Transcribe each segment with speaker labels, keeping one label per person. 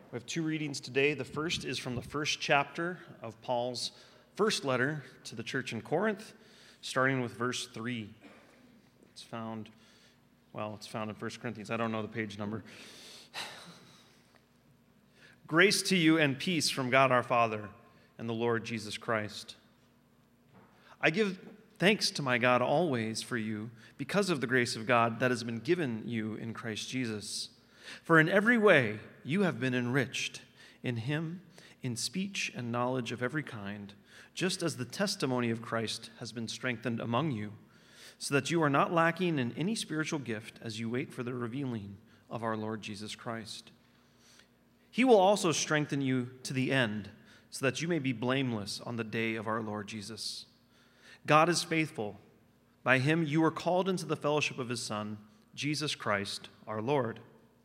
Speaker 1: We have two readings today. The first is from the first chapter of Paul's first letter to the church in Corinth, starting with verse 3. It's found in 1 Corinthians. I don't know the page number. Grace to you and peace from God our Father and the Lord Jesus Christ. I give thanks to my God always for you because of the grace of God that has been given you in Christ Jesus. For in every way you have been enriched in him, in speech and knowledge of every kind, just as the testimony of Christ has been strengthened among you, so that you are not lacking in any spiritual gift as you wait for the revealing of our Lord Jesus Christ. He will also strengthen you to the end, so that you may be blameless on the day of our Lord Jesus. God is faithful. By him you were called into the fellowship of his Son, Jesus Christ, our Lord.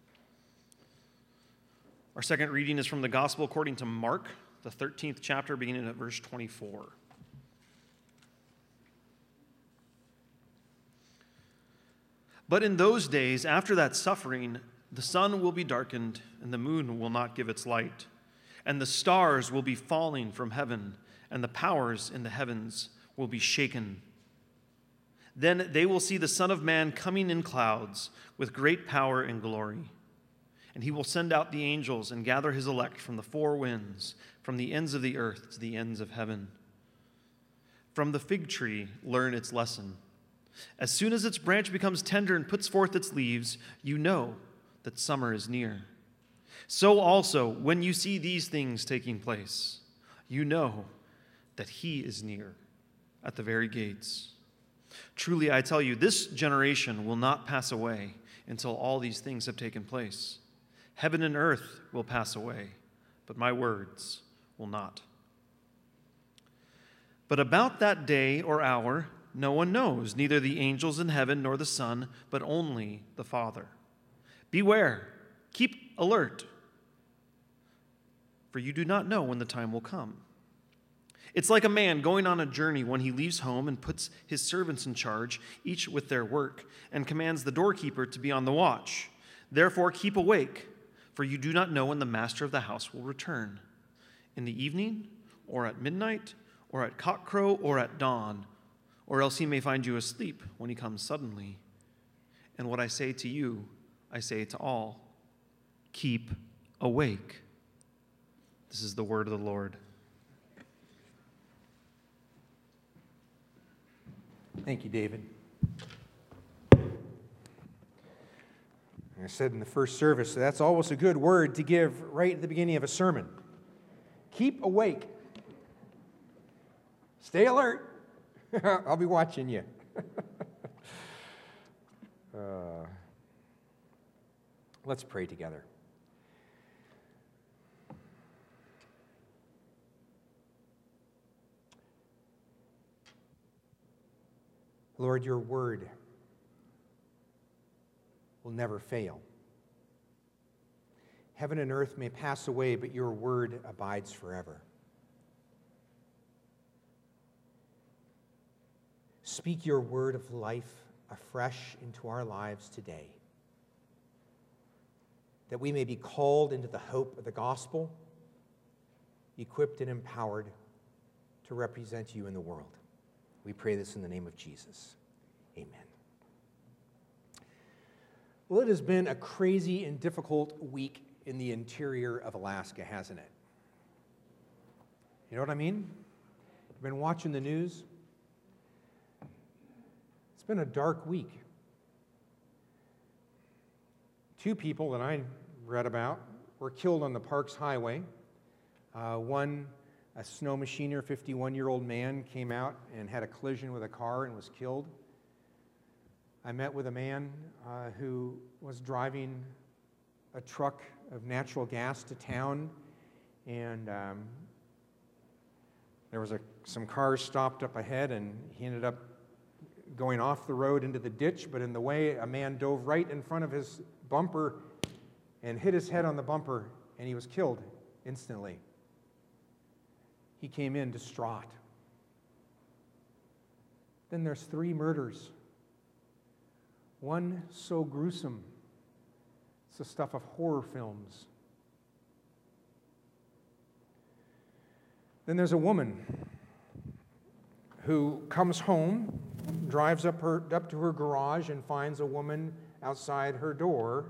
Speaker 1: Our second reading is from the Gospel according to Mark, the 13th chapter, beginning at verse 24. But in those days, after that suffering, the sun will be darkened, and the moon will not give its light, and the stars will be falling from heaven, and the powers in the heavens will be shaken. Then they will see the Son of Man coming in clouds with great power and glory. And he will send out the angels and gather his elect from the four winds, from the ends of the earth to the ends of heaven. From the fig tree, learn its lesson. As soon as its branch becomes tender and puts forth its leaves, you know that summer is near. So also, when you see these things taking place, you know that he is near at the very gates. Truly, I tell you, this generation will not pass away until all these things have taken place. Heaven and earth will pass away, but my words will not. But about that day or hour, no one knows, neither the angels in heaven nor the Son, but only the Father. Beware, keep alert, for you do not know when the time will come. It's like a man going on a journey when he leaves home and puts his servants in charge, each with their work, and commands the doorkeeper to be on the watch. Therefore, keep awake, for you do not know when the master of the house will return, in the evening, or at midnight, or at cockcrow, or at dawn, or else he may find you asleep when he comes suddenly. And what I say to you, I say to all, keep awake. This is the word of the Lord.
Speaker 2: Thank you, David. I said in the first service, that's always a good word to give right at the beginning of a sermon. Keep awake. Stay alert. I'll be watching you. Let's pray together. Lord, your word will never fail. Heaven and earth may pass away, but your word abides forever. Speak your word of life afresh into our lives today, that we may be called into the hope of the gospel, equipped and empowered to represent you in the world. We pray this in the name of Jesus. Amen. Well, it has been a crazy and difficult week in the interior of Alaska, hasn't it? You know what I mean? You've been watching the news. It's been a dark week. Two people that I read about were killed on the Parks Highway. One, a snow machiner, 51-year-old man, came out and had a collision with a car and was killed. I met with a man who was driving a truck of natural gas to town, and there was some cars stopped up ahead, and he ended up going off the road into the ditch, but in the way, a man dove right in front of his bumper and hit his head on the bumper, and he was killed instantly. He came in distraught. Then there's 3 murders. One so gruesome. It's the stuff of horror films. Then there's a woman who comes home, drives up to her garage and finds a woman outside her door,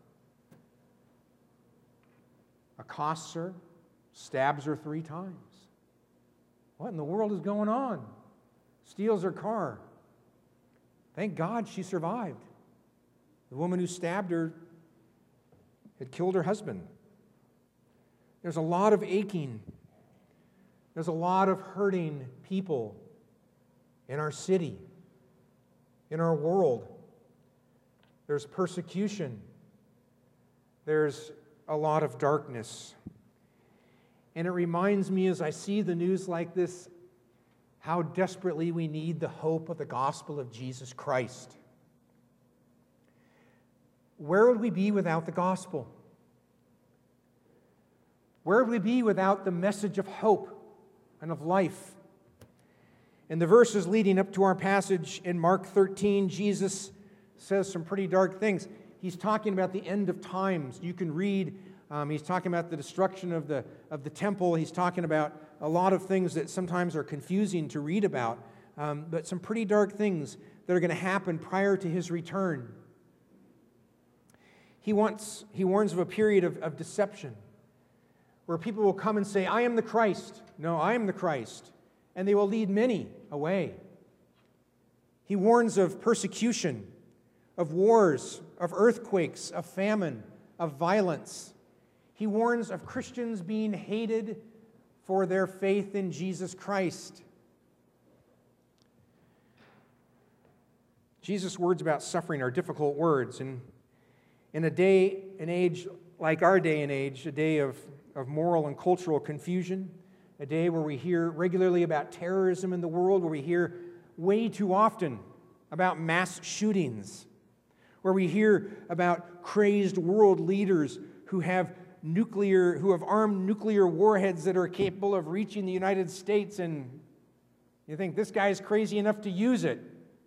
Speaker 2: accosts her, stabs her 3 times. What in the world is going on? Steals her car. Thank God she survived. The woman who stabbed her had killed her husband. There's a lot of aching. There's a lot of hurting people in our city, in our world. There's persecution. There's a lot of darkness. And it reminds me as I see the news like this, how desperately we need the hope of the gospel of Jesus Christ. Where would we be without the gospel? Where would we be without the message of hope and of life? In the verses leading up to our passage in Mark 13, Jesus says some pretty dark things. He's talking about the end of times. You can read, he's talking about the destruction of the temple. He's talking about a lot of things that sometimes are confusing to read about, but some pretty dark things that are going to happen prior to his return. He warns of a period of deception where people will come and say, I am the Christ. No, I am the Christ. And they will lead many away. He warns of persecution, of wars, of earthquakes, of famine, of violence. He warns of Christians being hated for their faith in Jesus Christ. Jesus' words about suffering are difficult words. And in a day and age like our day and age, a day of moral and cultural confusion, a day where we hear regularly about terrorism in the world, where we hear way too often about mass shootings, where we hear about crazed world leaders who have armed nuclear warheads that are capable of reaching the United States, and you think this guy is crazy enough to use it.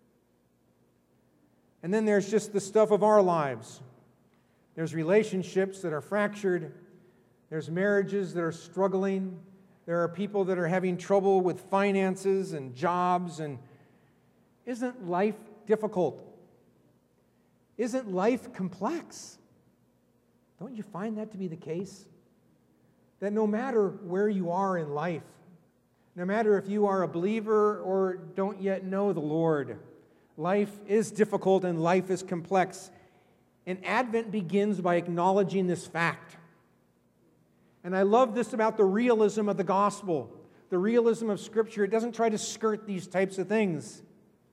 Speaker 2: And then there's just the stuff of our lives. There's relationships that are fractured. There's marriages that are struggling. There are people that are having trouble with finances and jobs. And isn't life difficult? Isn't life complex? Don't you find that to be the case? That no matter where you are in life, no matter if you are a believer or don't yet know the Lord, life is difficult and life is complex. And Advent begins by acknowledging this fact. And I love this about the realism of the gospel, the realism of Scripture. It doesn't try to skirt these types of things.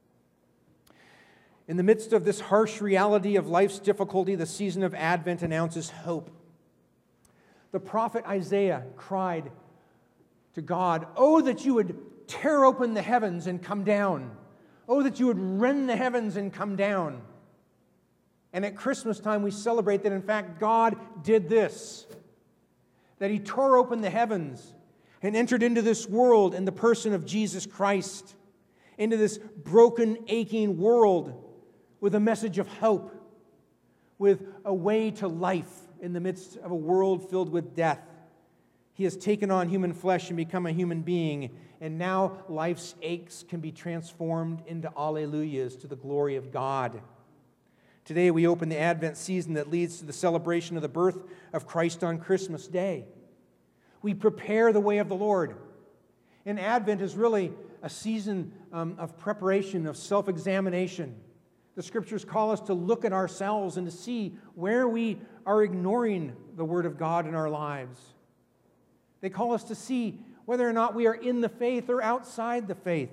Speaker 2: In the midst of this harsh reality of life's difficulty, the season of Advent announces hope. The prophet Isaiah cried to God, "Oh, that you would tear open the heavens and come down. Oh, that you would rend the heavens and come down." And at Christmas time, we celebrate that, in fact, God did this. That He tore open the heavens and entered into this world in the person of Jesus Christ, into this broken, aching world with a message of hope, with a way to life in the midst of a world filled with death. He has taken on human flesh and become a human being, and now life's aches can be transformed into alleluias to the glory of God. Today we open the Advent season that leads to the celebration of the birth of Christ on Christmas Day. We prepare the way of the Lord. And Advent is really a season of preparation, of self-examination. The Scriptures call us to look at ourselves and to see where we are ignoring the Word of God in our lives. They call us to see whether or not we are in the faith or outside the faith.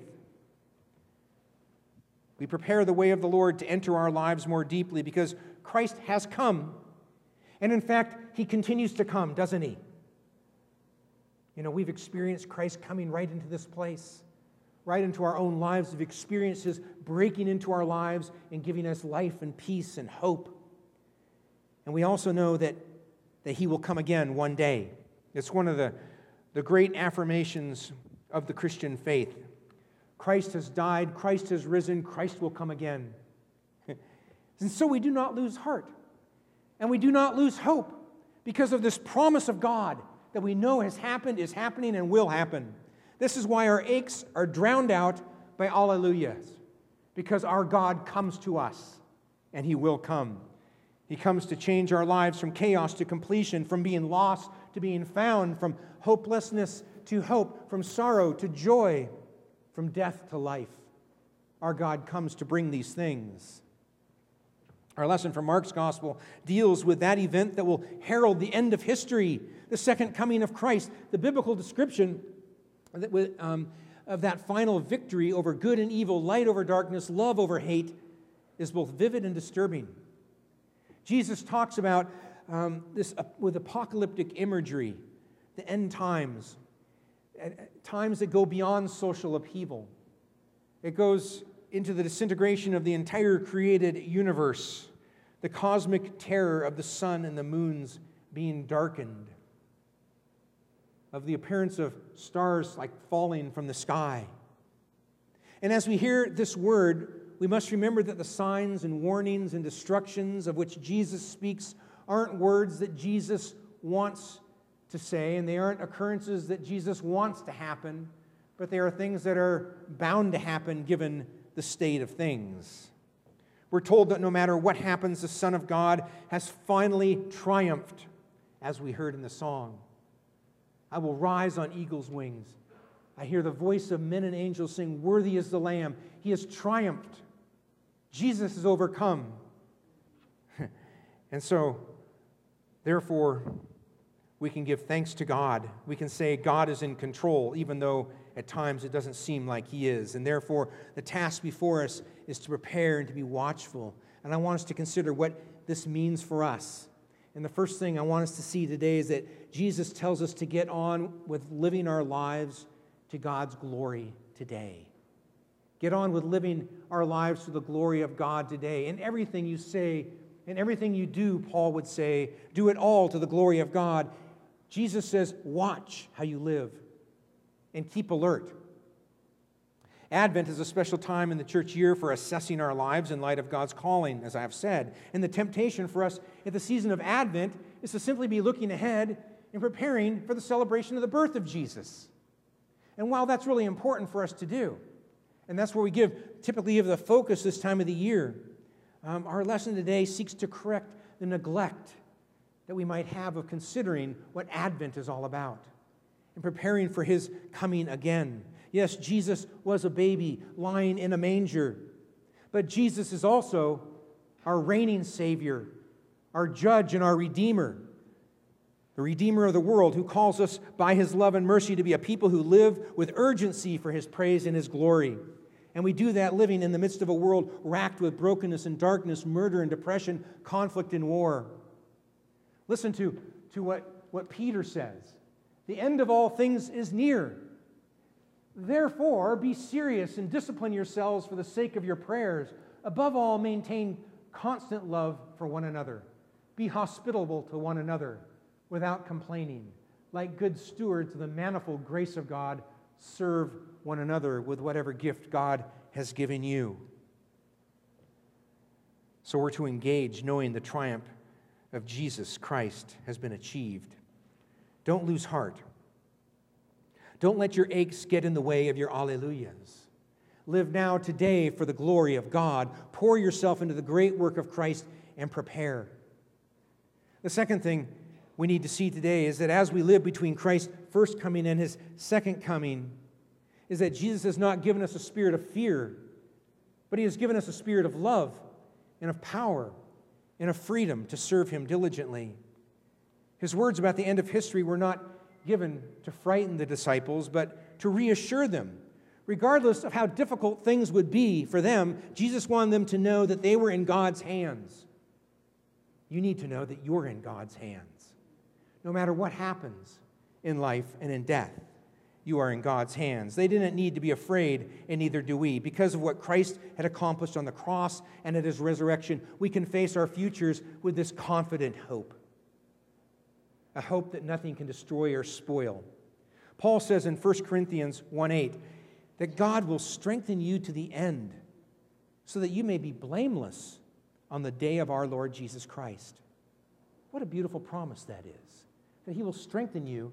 Speaker 2: We prepare the way of the Lord to enter our lives more deeply because Christ has come. And in fact, He continues to come, doesn't He? You know, we've experienced Christ coming right into this place, right into our own lives. We've experienced His breaking into our lives and giving us life and peace and hope. And we also know that He will come again one day. It's one of the great affirmations of the Christian faith. Christ has died, Christ has risen, Christ will come again. And so we do not lose heart. And we do not lose hope because of this promise of God that we know has happened, is happening, and will happen. This is why our aches are drowned out by alleluias, because our God comes to us, and He will come. He comes to change our lives from chaos to completion, from being lost to being found, from hopelessness to hope, from sorrow to joy, from death to life. Our God comes to bring these things. Our lesson from Mark's Gospel deals with that event that will herald the end of history, the second coming of Christ. The biblical description of that final victory over good and evil, light over darkness, love over hate, is both vivid and disturbing. Jesus talks about this with apocalyptic imagery, the end times, times that go beyond social upheaval. It goes into the disintegration of the entire created universe, the cosmic terror of the sun and the moons being darkened, of the appearance of stars like falling from the sky. And as we hear this word, we must remember that the signs and warnings and destructions of which Jesus speaks aren't words that Jesus wants to say, and they aren't occurrences that Jesus wants to happen, but they are things that are bound to happen given the state of things. We're told that no matter what happens, the Son of God has finally triumphed, as we heard in the song. I will rise on eagle's wings. I hear the voice of men and angels sing, "Worthy is the Lamb." He has triumphed. Jesus has overcome. And so, therefore, we can give thanks to God. We can say God is in control, even though at times it doesn't seem like He is. And therefore, the task before us is to prepare and to be watchful. And I want us to consider what this means for us. And the first thing I want us to see today is that Jesus tells us to get on with living our lives to God's glory today. Get on with living our lives to the glory of God today. In everything you say, in everything you do, Paul would say, do it all to the glory of God. Jesus says, watch how you live and keep alert. Advent is a special time in the church year for assessing our lives in light of God's calling, as I have said. And the temptation for us at the season of Advent is to simply be looking ahead and preparing for the celebration of the birth of Jesus. And while that's really important for us to do, and that's where we typically give the focus this time of the year, our lesson today seeks to correct the neglect that we might have of considering what Advent is all about and preparing for His coming again. Yes, Jesus was a baby lying in a manger, but Jesus is also our reigning Savior, our judge and our Redeemer, the Redeemer of the world, who calls us by His love and mercy to be a people who live with urgency for His praise and His glory. And we do that living in the midst of a world racked with brokenness and darkness, murder and depression, conflict and war. Listen to what Peter says. The end of all things is near. Therefore, be serious and discipline yourselves for the sake of your prayers. Above all, maintain constant love for one another. Be hospitable to one another without complaining. Like good stewards of the manifold grace of God, serve one another with whatever gift God has given you. So we're to engage knowing the triumph of Jesus Christ has been achieved. Don't lose heart. Don't let your aches get in the way of your alleluias. Live now today for the glory of God. Pour yourself into the great work of Christ and prepare. The second thing we need to see today is that as we live between Christ's first coming and His second coming, is that Jesus has not given us a spirit of fear, but He has given us a spirit of love and of power and of freedom to serve Him diligently. His words about the end of history were not given to frighten the disciples, but to reassure them. Regardless of how difficult things would be for them, Jesus wanted them to know that they were in God's hands. You need to know that you're in God's hands. No matter what happens in life and in death, you are in God's hands. They didn't need to be afraid, and neither do we. Because of what Christ had accomplished on the cross and at His resurrection, we can face our futures with this confident hope. A hope that nothing can destroy or spoil. Paul says in 1 Corinthians 1:8 that God will strengthen you to the end so that you may be blameless on the day of our Lord Jesus Christ. What a beautiful promise that is, that He will strengthen you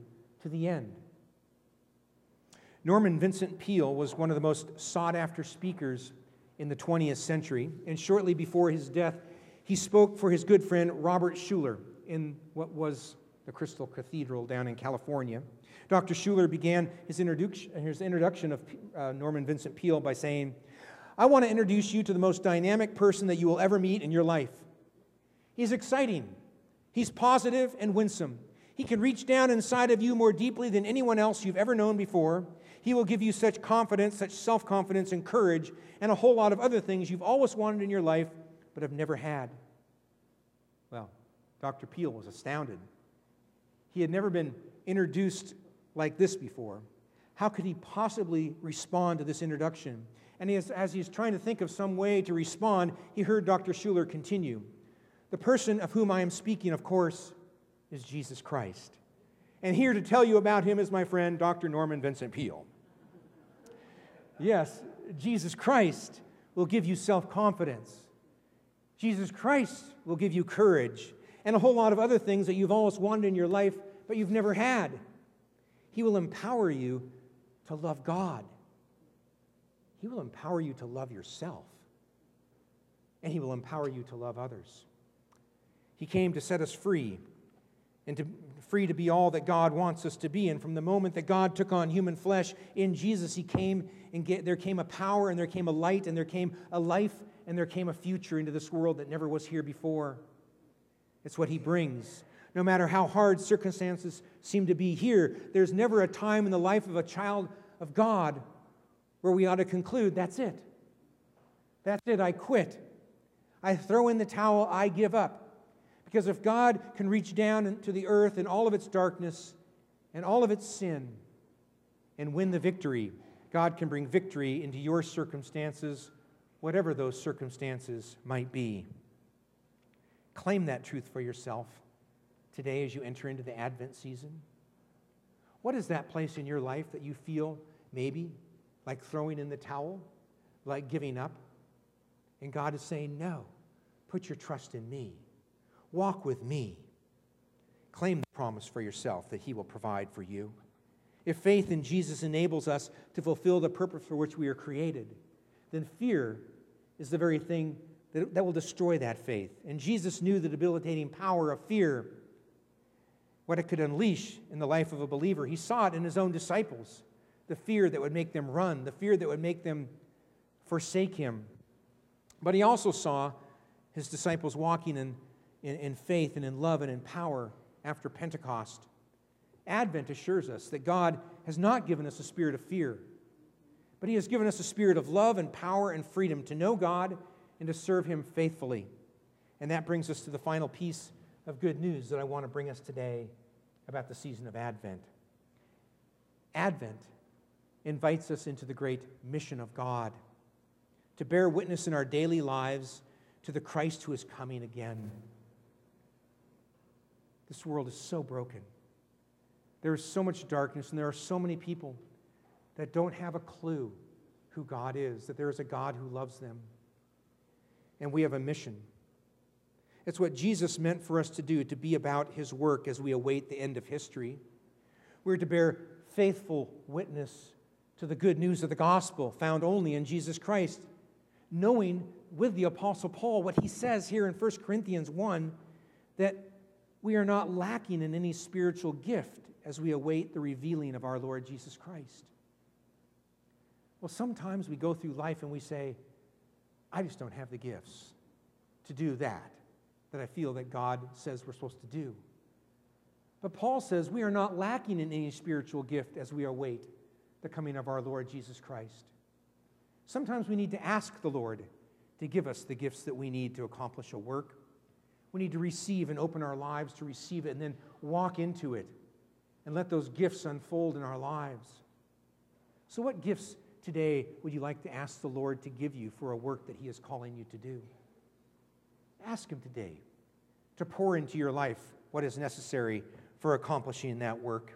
Speaker 2: to the end. Norman Vincent Peale was one of the most sought-after speakers in the 20th century, and shortly before his death, he spoke for his good friend Robert Schuller in what was the Crystal Cathedral down in California. Dr. Schuller began his introduction of Norman Vincent Peale by saying, "I want to introduce you to the most dynamic person that you will ever meet in your life. He's exciting. He's positive and winsome. He can reach down inside of you more deeply than anyone else you've ever known before. He will give you such confidence, such self-confidence and courage, and a whole lot of other things you've always wanted in your life but have never had." Well, Dr. Peale was astounded. He had never been introduced like this before. How could he possibly respond to this introduction? And as he's trying to think of some way to respond, he heard Dr. Schuller continue. "The person of whom I am speaking, of course, is Jesus Christ. And here to tell you about him is my friend, Dr. Norman Vincent Peale." Yes, Jesus Christ will give you self-confidence. Jesus Christ will give you courage and a whole lot of other things that you've always wanted in your life, but you've never had. He will empower you to love God. He will empower you to love yourself. And He will empower you to love others. He came to set us free, and free to be all that God wants us to be. And from the moment that God took on human flesh in Jesus, He came and there came a power, and there came a light, and there came a life, and there came a future into this world that never was here before. It's what He brings. No matter how hard circumstances seem to be here, there's never a time in the life of a child of God where we ought to conclude, that's it. That's it, I quit. I throw in the towel, I give up. Because if God can reach down into the earth and all of its darkness and all of its sin and win the victory, God can bring victory into your circumstances, whatever those circumstances might be. Claim that truth for yourself today as you enter into the Advent season. What is that place in your life that you feel maybe like throwing in the towel, like giving up? And God is saying, no, put your trust in me. Walk with me. Claim the promise for yourself that He will provide for you. If faith in Jesus enables us to fulfill the purpose for which we are created, then fear is the very thing that will destroy that faith. And Jesus knew the debilitating power of fear, what it could unleash in the life of a believer. He saw it in His own disciples, the fear that would make them run, the fear that would make them forsake Him. But He also saw His disciples walking in faith and in love and in power after Pentecost. Advent assures us that God has not given us a spirit of fear, but He has given us a spirit of love and power and freedom to know God and to serve Him faithfully. And that brings us to the final piece of good news that I want to bring us today about the season of Advent. Advent invites us into the great mission of God, to bear witness in our daily lives to the Christ who is coming again. This world is so broken. There is so much darkness, and there are so many people that don't have a clue who God is, that there is a God who loves them. And we have a mission. It's what Jesus meant for us to do, to be about His work as we await the end of history. We're to bear faithful witness to the good news of the gospel found only in Jesus Christ, knowing with the Apostle Paul what he says here in 1 Corinthians 1, that we are not lacking in any spiritual gift as we await the revealing of our Lord Jesus Christ. Well, sometimes we go through life and we say, I just don't have the gifts to do that I feel that God says we're supposed to do. But Paul says we are not lacking in any spiritual gift as we await the coming of our Lord Jesus Christ. Sometimes we need to ask the Lord to give us the gifts that we need to accomplish a work. We need to receive and open our lives to receive it and then walk into it and let those gifts unfold in our lives. So what gifts today would you like to ask the Lord to give you for a work that He is calling you to do? Ask Him today to pour into your life what is necessary for accomplishing that work.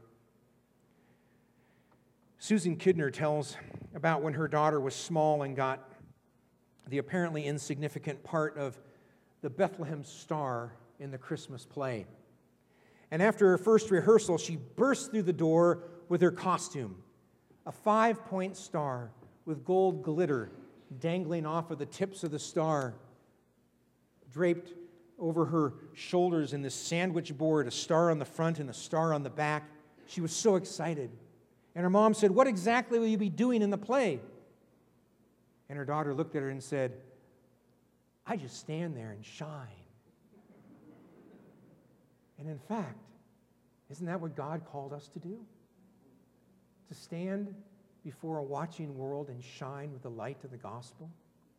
Speaker 2: Susan Kidner tells about when her daughter was small and got the apparently insignificant part of the Bethlehem star in the Christmas play. And after her first rehearsal, she burst through the door with her costume, a 5-point star with gold glitter dangling off of the tips of the star, draped over her shoulders in this sandwich board, a star on the front and a star on the back. She was so excited. And her mom said, "What exactly will you be doing in the play?" And her daughter looked at her and said, "I just stand there and shine." And in fact, isn't that what God called us to do? To stand before a watching world and shine with the light of the gospel?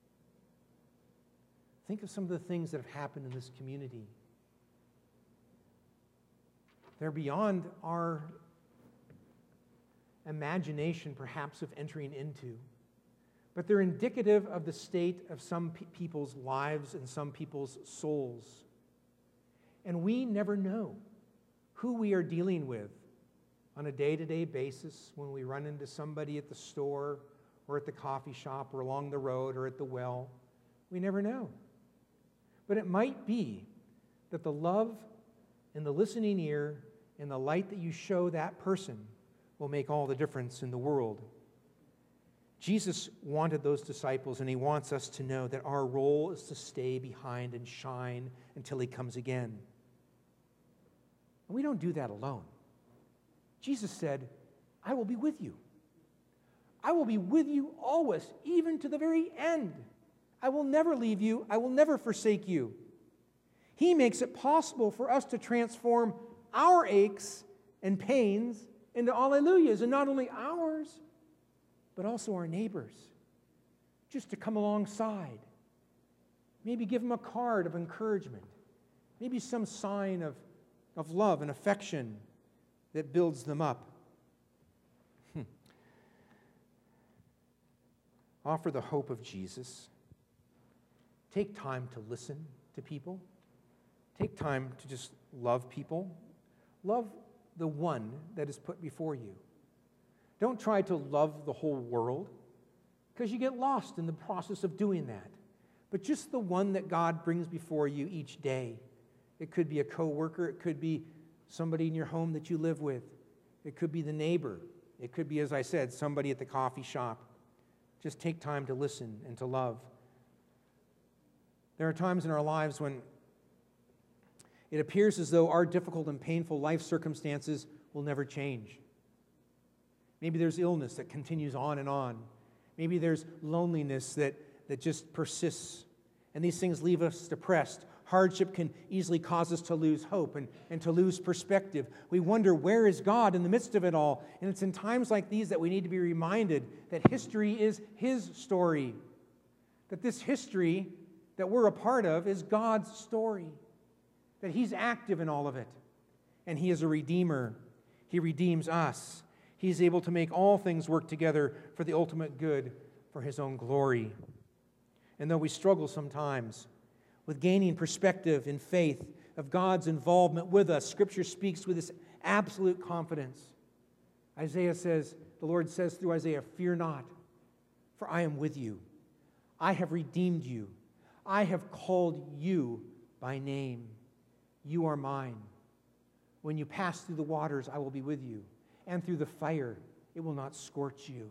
Speaker 2: Think of some of the things that have happened in this community. They're beyond our imagination, perhaps, of entering into. But they're indicative of the state of some people's lives and some people's souls. And we never know who we are dealing with on a day-to-day basis when we run into somebody at the store or at the coffee shop or along the road or at the well. We never know. But it might be that the love and the listening ear and the light that you show that person will make all the difference in the world. Jesus wanted those disciples, and he wants us to know that our role is to stay behind and shine until he comes again. And we don't do that alone. Jesus said, "I will be with you. I will be with you always, even to the very end. I will never leave you. I will never forsake you." He makes it possible for us to transform our aches and pains into alleluias, and not only ours, but also our neighbors, just to come alongside. Maybe give them a card of encouragement. Maybe some sign of love and affection that builds them up. Offer the hope of Jesus. Take time to listen to people. Take time to just love people. Love the one that is put before you. Don't try to love the whole world, because you get lost in the process of doing that. But just the one that God brings before you each day. It could be a coworker. It could be somebody in your home that you live with. It could be the neighbor. It could be, as I said, somebody at the coffee shop. Just take time to listen and to love. There are times in our lives when it appears as though our difficult and painful life circumstances will never change. Maybe there's illness that continues on and on. Maybe there's loneliness that just persists. And these things leave us depressed. Hardship can easily cause us to lose hope and to lose perspective. We wonder, where is God in the midst of it all? And it's in times like these that we need to be reminded that history is His story. That this history that we're a part of is God's story. That He's active in all of it. And He is a Redeemer. He redeems us. He's able to make all things work together for the ultimate good, for His own glory. And though we struggle sometimes with gaining perspective in faith of God's involvement with us, Scripture speaks with this absolute confidence. Isaiah says, the Lord says through Isaiah, "Fear not, for I am with you. I have redeemed you. I have called you by name. You are mine. When you pass through the waters, I will be with you. And through the fire, it will not scorch you.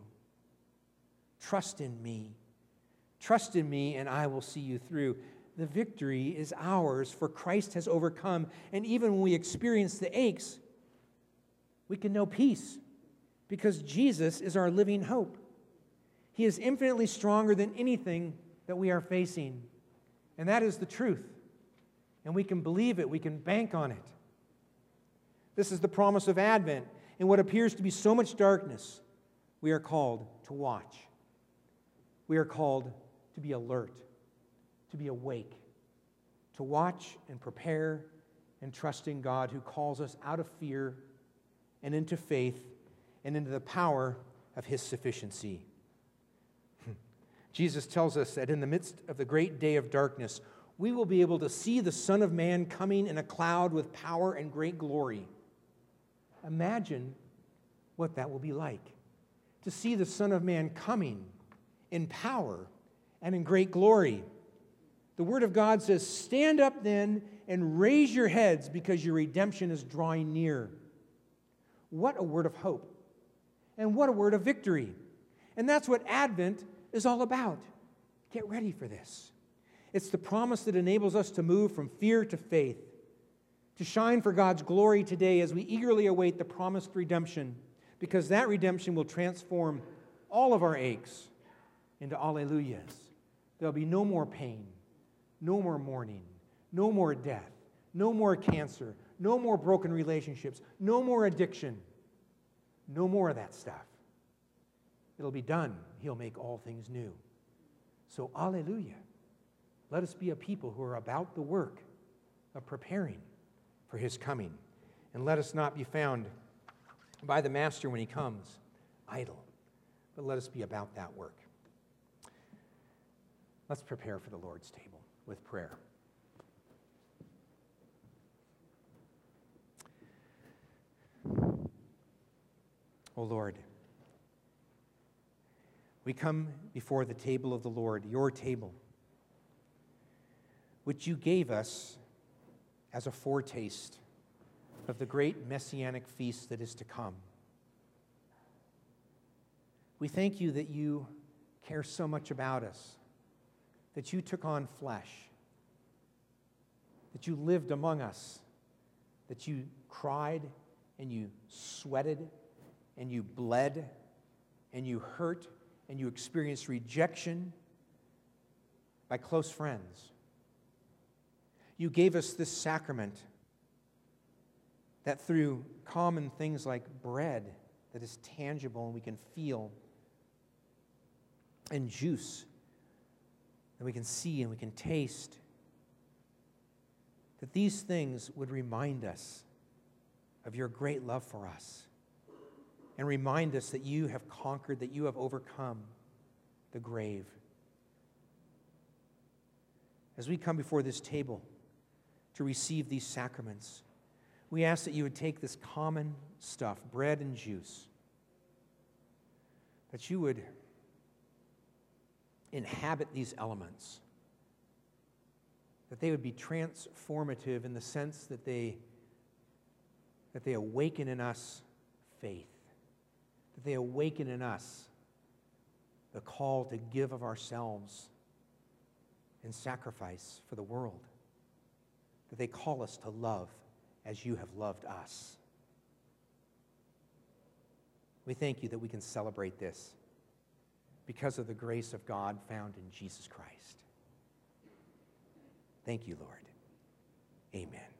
Speaker 2: Trust in me. Trust in me, and I will see you through." The victory is ours, for Christ has overcome. And even when we experience the aches, we can know peace, because Jesus is our living hope. He is infinitely stronger than anything that we are facing. And that is the truth. And we can believe it. We can bank on it. This is the promise of Advent. In what appears to be so much darkness, we are called to watch. We are called to be alert, to be awake, to watch and prepare and trust in God, who calls us out of fear and into faith and into the power of His sufficiency. Jesus tells us that in the midst of the great day of darkness, we will be able to see the Son of Man coming in a cloud with power and great glory. Imagine what that will be like, to see the Son of Man coming in power and in great glory. The Word of God says, stand up then and raise your heads because your redemption is drawing near. What a word of hope. And what a word of victory. And that's what Advent is all about. Get ready for this. It's the promise that enables us to move from fear to faith, to shine for God's glory today as we eagerly await the promised redemption, because that redemption will transform all of our aches into alleluias. There'll be no more pain, no more mourning, no more death, no more cancer, no more broken relationships, no more addiction, no more of that stuff. It'll be done. He'll make all things new. So, alleluia. Let us be a people who are about the work of preparing for His coming. And let us not be found by the Master when He comes idle, but let us be about that work. Let's prepare for the Lord's table with prayer. O Lord, we come before the table of the Lord, your table, which you gave us as a foretaste of the great messianic feast that is to come. We thank you that you care so much about us, that you took on flesh, that you lived among us, that you cried and you sweated and you bled and you hurt and you experienced rejection by close friends. You gave us this sacrament that through common things like bread that is tangible and we can feel, and juice that we can see and we can taste, that these things would remind us of your great love for us and remind us that you have conquered, that you have overcome the grave. As we come before this table to receive these sacraments, we ask that you would take this common stuff, bread and juice, that you would inhabit these elements, that they would be transformative in the sense that they awaken in us faith, that they awaken in us the call to give of ourselves in sacrifice for the world, that they call us to love as you have loved us. We thank you that we can celebrate this because of the grace of God found in Jesus Christ. Thank you, Lord. Amen.